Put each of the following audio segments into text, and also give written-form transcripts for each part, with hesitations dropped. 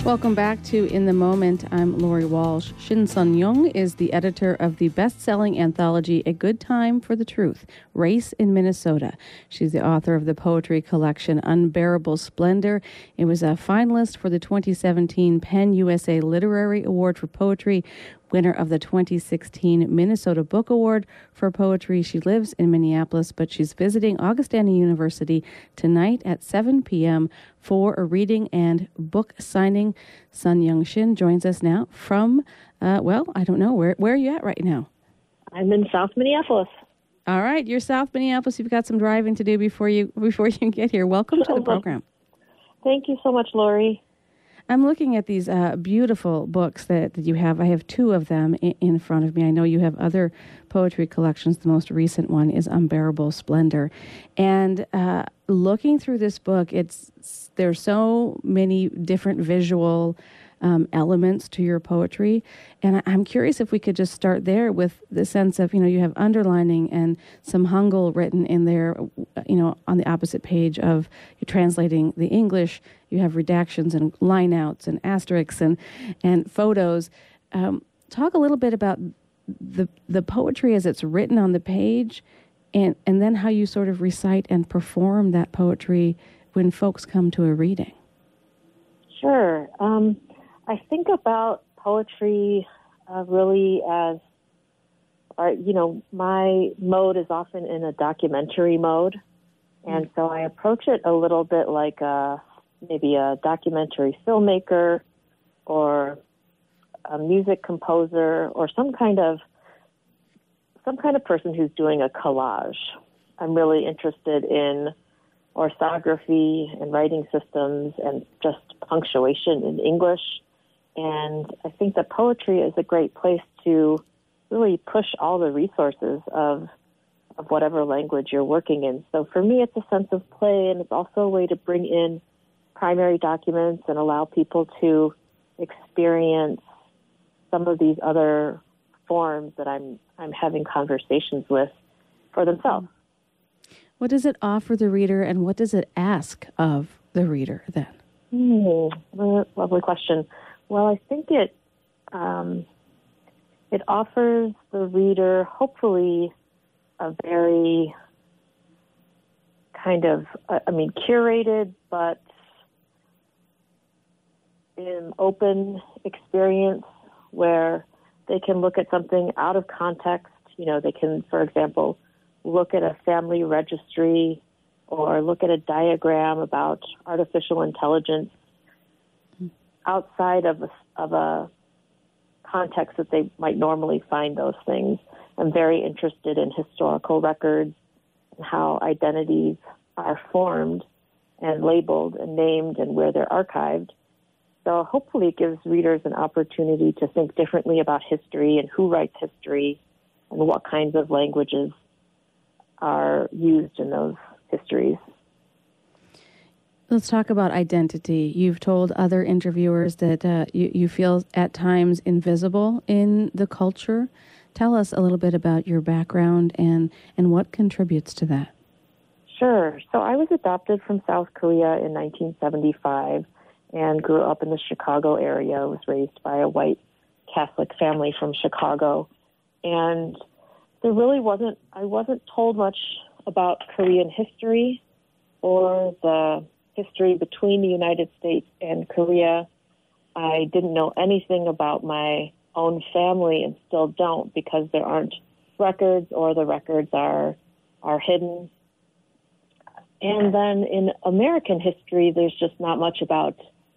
Welcome back to In the Moment. I'm Lori Walsh. Shin Sun-young is the editor of the best-selling anthology A Good Time for the Truth, Race in Minnesota. She's the author of the poetry collection Unbearable Splendor. It was a finalist for the 2017 PEN USA Literary Award for Poetry, winner of the 2016 Minnesota Book Award for Poetry. She lives in Minneapolis, but she's visiting Augustana University tonight at 7 p.m. for a reading and book signing. Sun-young Shin joins us now from, I don't know, where are you at right now? I'm in South Minneapolis. All right, you're South Minneapolis. You've got some driving to do before you get here. Welcome to the program. Thank you so much, Lori. I'm looking at these beautiful books that you have. I have two of them in front of me. I know you have other poetry collections. The most recent one is Unbearable Splendor. And looking through this book, there's so many different visual elements to your poetry. And I'm curious if we could just start there with the sense of, you have underlining and some Hangul written in there, on the opposite page of you're translating the English. You have redactions and lineouts and asterisks and photos. Talk a little bit about the poetry as it's written on the page and then how you sort of recite and perform that poetry when folks come to a reading. Sure. I think about poetry really as, my mode is often in a documentary mode. And so I approach it a little bit like maybe a documentary filmmaker or a music composer or some kind of person who's doing a collage. I'm really interested in orthography and writing systems and just punctuation in English. And I think that poetry is a great place to really push all the resources of whatever language you're working in. So for me, it's a sense of play, and it's also a way to bring in primary documents and allow people to experience some of these other forms that I'm having conversations with for themselves. What does it offer the reader, and what does it ask of the reader then? Lovely question. Well, I think it offers the reader hopefully a very kind of, curated but an open experience where they can look at something out of context. They can, for example, look at a family registry or look at a diagram about artificial intelligence outside of a context that they might normally find those things. I'm very interested in historical records and how identities are formed and labeled and named and where they're archived. So hopefully it gives readers an opportunity to think differently about history and who writes history and what kinds of languages are used in those histories. Let's talk about identity. You've told other interviewers that you feel at times invisible in the culture. Tell us a little bit about your background and what contributes to that. Sure. So I was adopted from South Korea in 1975 and grew up in the Chicago area. I was raised by a white Catholic family from Chicago. And I wasn't told much about Korean history or the history between the United States and Korea. I didn't know anything about my own family and still don't because there aren't records or the records are hidden. And then in American history, there's just not much about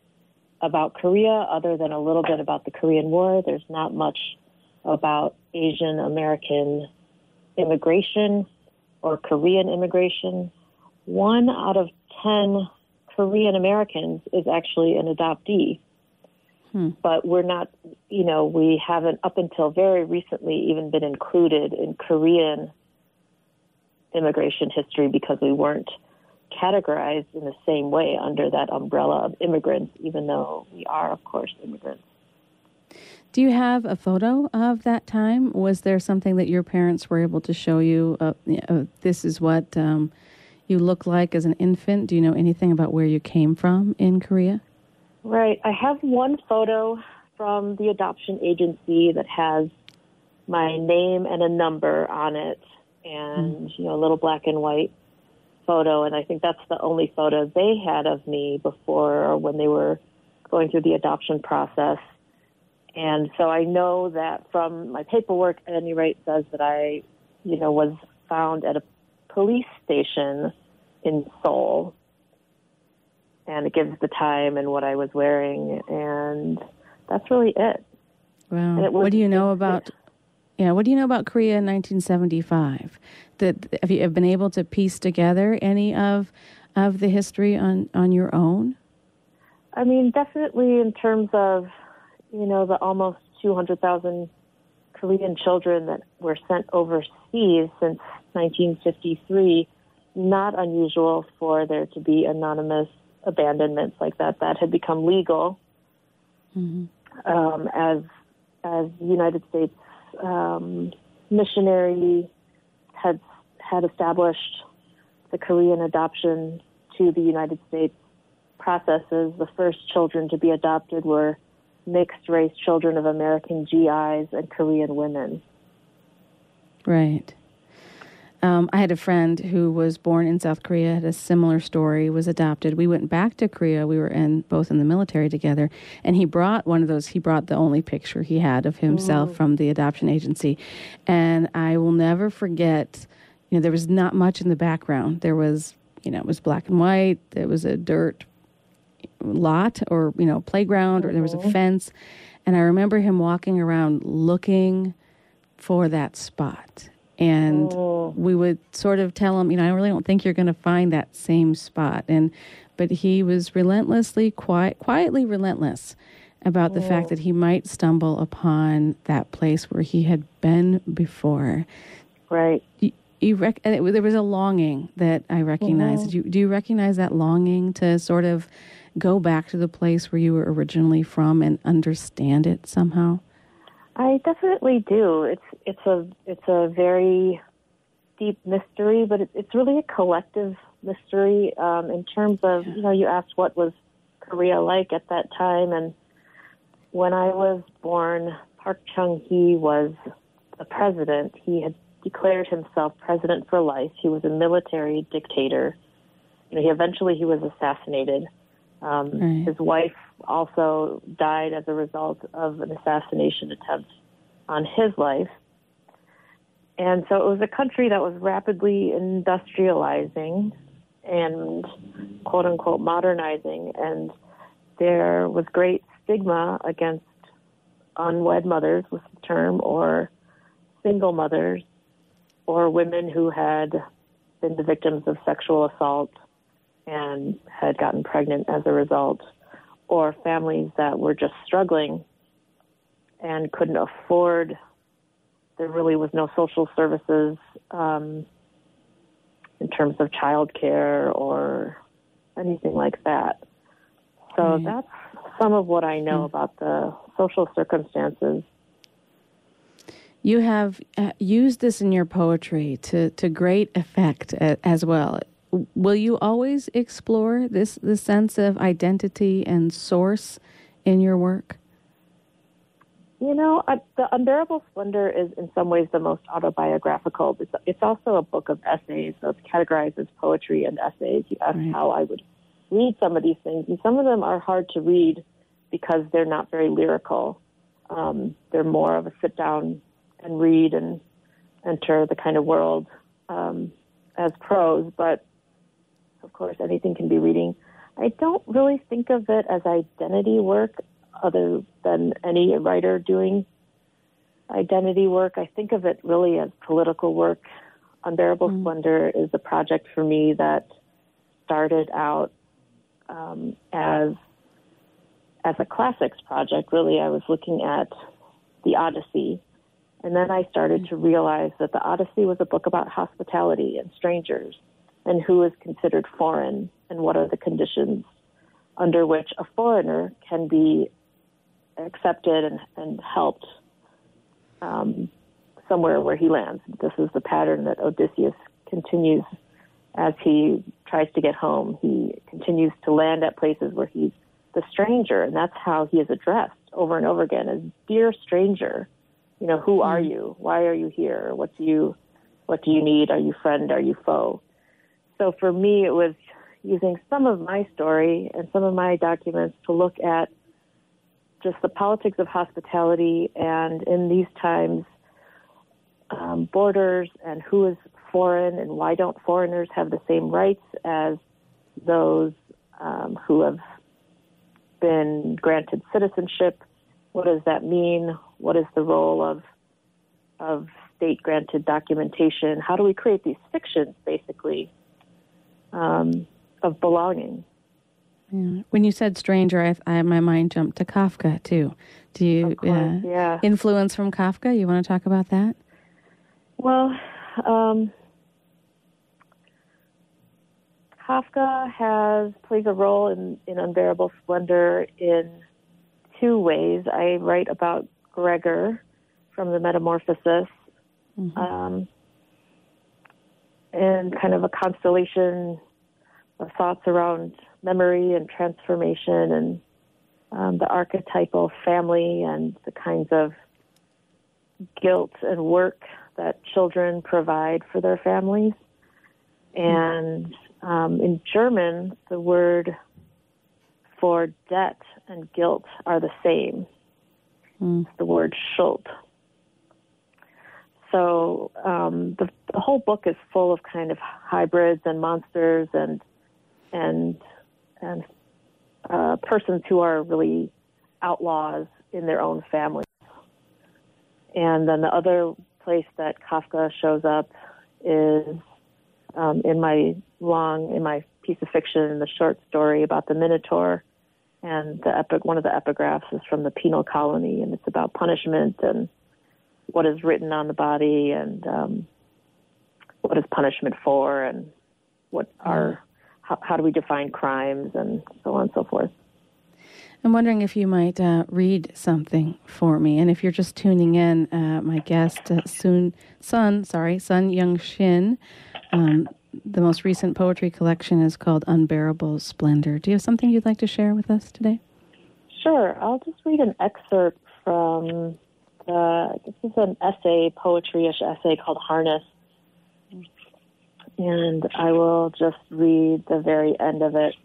Korea other than a little bit about the Korean War. There's not much about Asian American immigration or Korean immigration. 1 out of 10 Korean Americans is actually an adoptee. But we're not, we haven't up until very recently even been included in Korean immigration history because we weren't categorized in the same way under that umbrella of immigrants, even though we are, of course, immigrants. Do you have a photo of that time? Was there something that your parents were able to show you? This is what you look like as an infant. Do you know anything about where you came from in Korea? Right. I have one photo from the adoption agency that has my name and a number on it, and a little black and white photo, and I think that's the only photo they had of me before or when they were going through the adoption process. And so I know that from my paperwork, at any rate, says that I, was found at a police station in Seoul, and it gives the time and what I was wearing, and that's really it. Wow. What do you know about? Yeah, what do you know about Korea in 1975? Have you been able to piece together any of the history on your own? I mean, definitely in terms of, the almost 200,000 Korean children that were sent overseas since 1953, not unusual for there to be anonymous abandonments like that. That had become legal as the United States missionary had established the Korean adoption to the United States processes. The first children to be adopted were mixed-race children of American GIs and Korean women. Right. I had a friend who was born in South Korea, had a similar story, was adopted. We went back to Korea. We were both in the military together, and he brought one of those. He brought the only picture he had of himself from the adoption agency, and I will never forget. There was not much in the background. There was, it was black and white. There was a dirt lot or playground, or there was a fence, and I remember him walking around looking for that spot. And we would sort of tell him, I really don't think you're going to find that same spot. But he was quietly relentless about the fact that he might stumble upon that place where he had been before. Right. There was a longing that I recognized. Do you recognize that longing to sort of go back to the place where you were originally from and understand it somehow? I definitely do. It's a very deep mystery, but it's really a collective mystery in terms of, you asked what was Korea like at that time, and when I was born, Park Chung-hee was the president. He had declared himself president for life. He was a military dictator. Eventually he was assassinated. His wife also died as a result of an assassination attempt on his life. And so it was a country that was rapidly industrializing and, quote-unquote, modernizing. And there was great stigma against unwed mothers, was the term, or single mothers, or women who had been the victims of sexual assault and had gotten pregnant as a result, or families that were just struggling and couldn't afford. There really was no social services in terms of childcare or anything like that. So that's some of what I know about the social circumstances. You have used this in your poetry to great effect as well. Will you always explore this sense of identity and source in your work? The Unbearable Splendor is in some ways the most autobiographical. It's also a book of essays, so it's categorized as poetry and essays. You asked how I would read some of these things, and some of them are hard to read because they're not very lyrical. They're more of a sit down and read and enter the kind of world as prose, but of course anything can be reading. I don't really think of it as identity work other than any writer doing identity work. I think of it really as political work. Unbearable Splendor is a project for me that started out as a classics project. Really, I was looking at the Odyssey, and then I started to realize that the Odyssey was a book about hospitality and strangers and who is considered foreign and what are the conditions under which a foreigner can be accepted and helped somewhere where he lands. This is the pattern that Odysseus continues as he tries to get home. He continues to land at places where he's the stranger, and that's how he is addressed over and over again as dear stranger. You know, who are you? Why are you here? What do you need? Are you friend? Are you foe? So for me, it was using some of my story and some of my documents to look at just the politics of hospitality, and in these times, borders and who is foreign and why don't foreigners have the same rights as those who have been granted citizenship. What does that mean? What is the role of state-granted documentation? How do we create these fictions, basically, of belonging? Yeah. When you said stranger, my mind jumped to Kafka, too. Do you influence from Kafka? You want to talk about that? Well, Kafka plays a role in Unbearable Splendor in two ways. I write about Gregor from the Metamorphosis, and kind of a constellation of thoughts around memory and transformation, and the archetypal family and the kinds of guilt and work that children provide for their families. And in German, the word for debt and guilt are the same. It's the word Schuld. So the whole book is full of kind of hybrids and monsters and persons who are really outlaws in their own families. And then the other place that Kafka shows up is in my piece of fiction, the short story about the Minotaur, and one of the epigraphs is from the penal colony, and it's about punishment and what is written on the body, and what is punishment for, and how do we define crimes, and so on and so forth. I'm wondering if you might read something for me. And if you're just tuning in, my guest, Sun Yung-Shin, the most recent poetry collection is called Unbearable Splendor. Do you have something you'd like to share with us today? Sure. I'll just read an excerpt from this is an essay, poetry-ish essay called Harness. And I will just read the very end of it.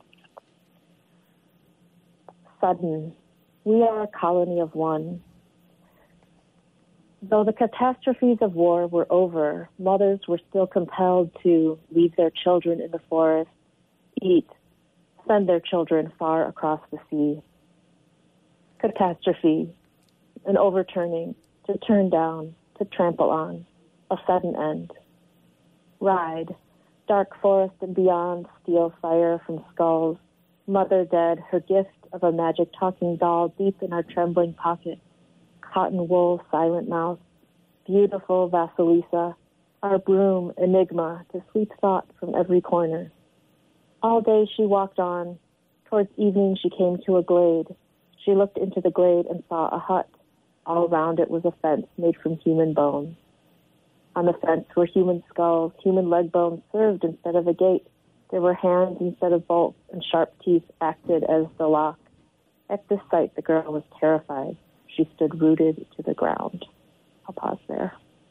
Sudden, we are a colony of one. Though the catastrophes of war were over, mothers were still compelled to leave their children in the forest, eat, send their children far across the sea. Catastrophe, an overturning, to turn down, to trample on, a sudden end. Ride, dark forest and beyond, steal fire from skulls, mother dead, her gift of a magic talking doll deep in our trembling pocket. Cotton wool, silent mouth, beautiful Vasilisa, our broom, enigma, to sweep thought from every corner. All day she walked on. Towards evening she came to a glade. She looked into the glade and saw a hut. All round it was a fence made from human bones. On the fence were human skulls, human leg bones served instead of a gate. There were hands instead of bolts, and sharp teeth acted as the lock. At this sight, the girl was terrified. She stood rooted to the ground. I'll pause there.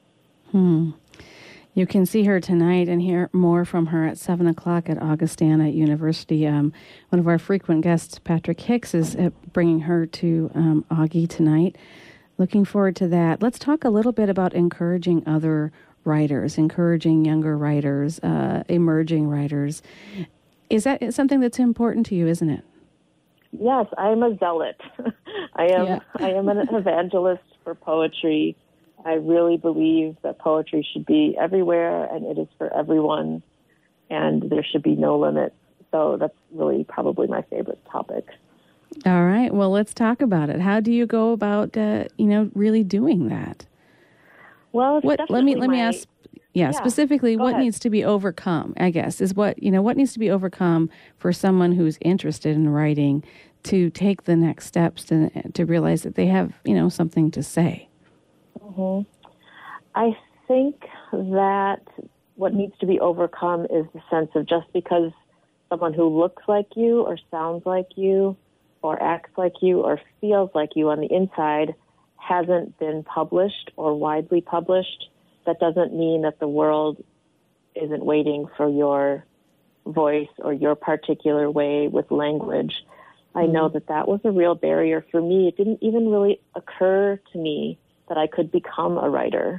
You can see her tonight and hear more from her at 7 o'clock at Augustana University. One of our frequent guests, Patrick Hicks, is bringing her to Augie tonight. Looking forward to that. Let's talk a little bit about encouraging other writers, encouraging younger writers, emerging writers. Is that something that's important to you, isn't it? Yes, I am a zealot. I am an evangelist for poetry. I really believe that poetry should be everywhere, and it is for everyone, and there should be no limits. So that's really probably my favorite topic. All right. Well, let's talk about it. How do you go about, really doing that? Well, let me ask. Yeah, specifically, what needs to be overcome, I guess, is what needs to be overcome for someone who's interested in writing to take the next steps to realize that they have, something to say. Mm-hmm. I think that what needs to be overcome is the sense of just because someone who looks like you or sounds like you or acts like you or feels like you on the inside hasn't been published or widely published, that doesn't mean that the world isn't waiting for your voice or your particular way with language. I know that was a real barrier for me. It didn't even really occur to me that I could become a writer.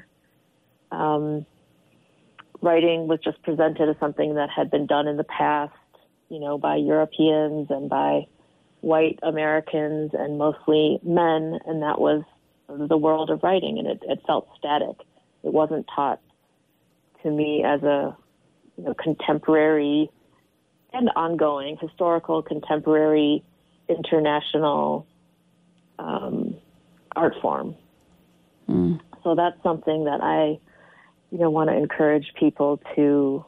Writing was just presented as something that had been done in the past, by Europeans and by white Americans and mostly men, and that was the world of writing, and it felt static. It wasn't taught to me as a contemporary and ongoing historical, contemporary, international art form. So that's something that I want to encourage people to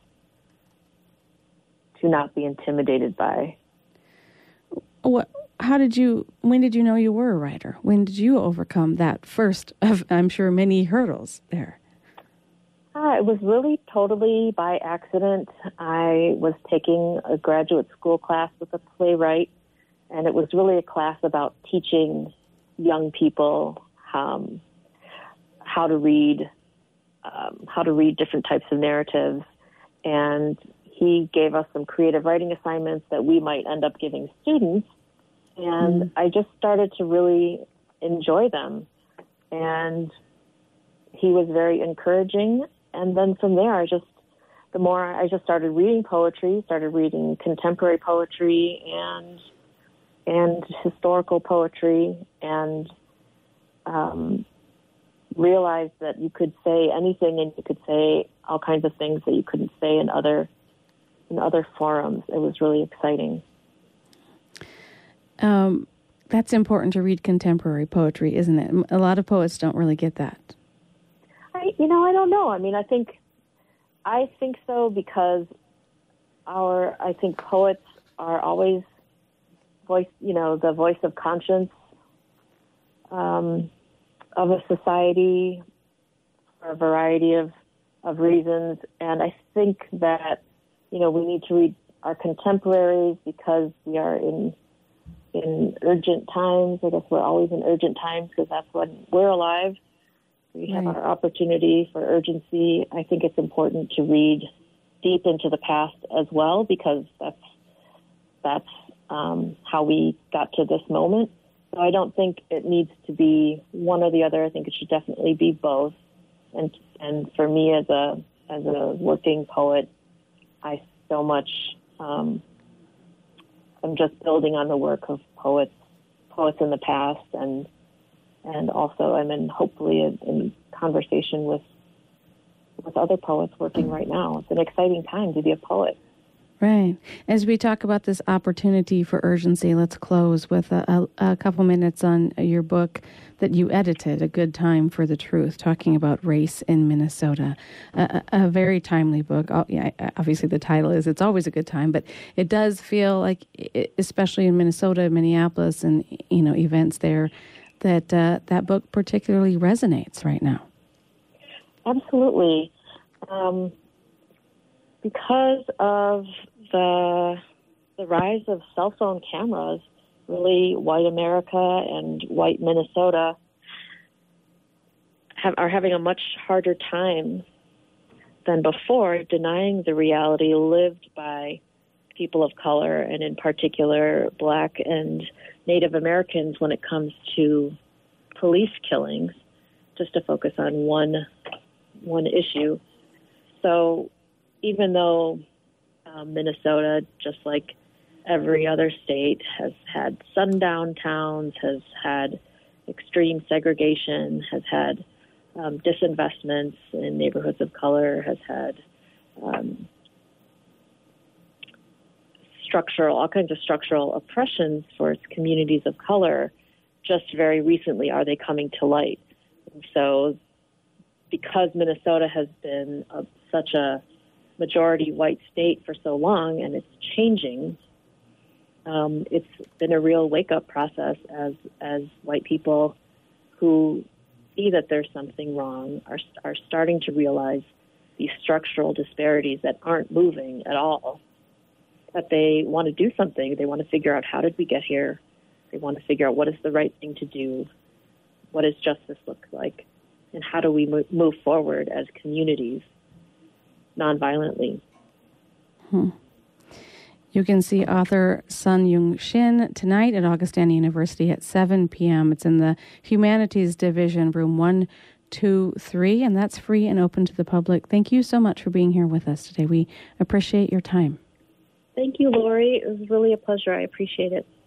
not be intimidated by. When did you know you were a writer? When did you overcome that first of, I'm sure, many hurdles there? It was really totally by accident. I was taking a graduate school class with a playwright, and it was really a class about teaching young people how to read different types of narratives. And he gave us some creative writing assignments that we might end up giving students. And I just started to really enjoy them. And he was very encouraging. And then from there, the more I started reading poetry, started reading contemporary poetry and historical poetry, and realized that you could say anything, and you could say all kinds of things that you couldn't say in other forums. It was really exciting. That's important to read contemporary poetry, isn't it? A lot of poets don't really get that. I don't know. I mean, I think so because I think poets are always the voice of conscience of a society for a variety of reasons. And I think that, we need to read our contemporaries because we are in urgent times. I guess we're always in urgent times because that's when we're alive. We have our opportunity for urgency. I think it's important to read deep into the past as well because that's how we got to this moment. So I don't think it needs to be one or the other. I think it should definitely be both. And for me as a working poet, I so much I'm just building on the work of poets in the past, and also I'm hopefully in conversation with other poets working right now. It's an exciting time to be a poet. Right. As we talk about this opportunity for urgency, let's close with a couple minutes on your book that you edited, A Good Time for the Truth, talking about race in Minnesota. A very timely book. Obviously, the title is It's Always a Good Time, but it does feel like, especially in Minnesota, Minneapolis, and events there, that that book particularly resonates right now. Absolutely. Because of the rise of cell phone cameras, really white America and white Minnesota are having a much harder time than before denying the reality lived by people of color, and in particular Black and Native Americans when it comes to police killings, just to focus on one issue. So even though Minnesota, just like every other state, has had sundown towns, has had extreme segregation, has had disinvestments in neighborhoods of color, has had all kinds of structural oppressions for its communities of color, just very recently are they coming to light. And so because Minnesota has been such a majority white state for so long, and it's changing, it's been a real wake-up process as white people who see that there's something wrong are starting to realize these structural disparities that aren't moving at all, that they want to do something. They want to figure out, how did we get here? They want to figure out what is the right thing to do, what does justice look like, and how do we move forward as communities nonviolently. You can see author Sun Yung Shin tonight at Augustana University at 7 p.m. It's in the Humanities Division, room 123, and that's free and open to the public. Thank you so much for being here with us today. We appreciate your time. Thank you, Lori. It was really a pleasure. I appreciate it.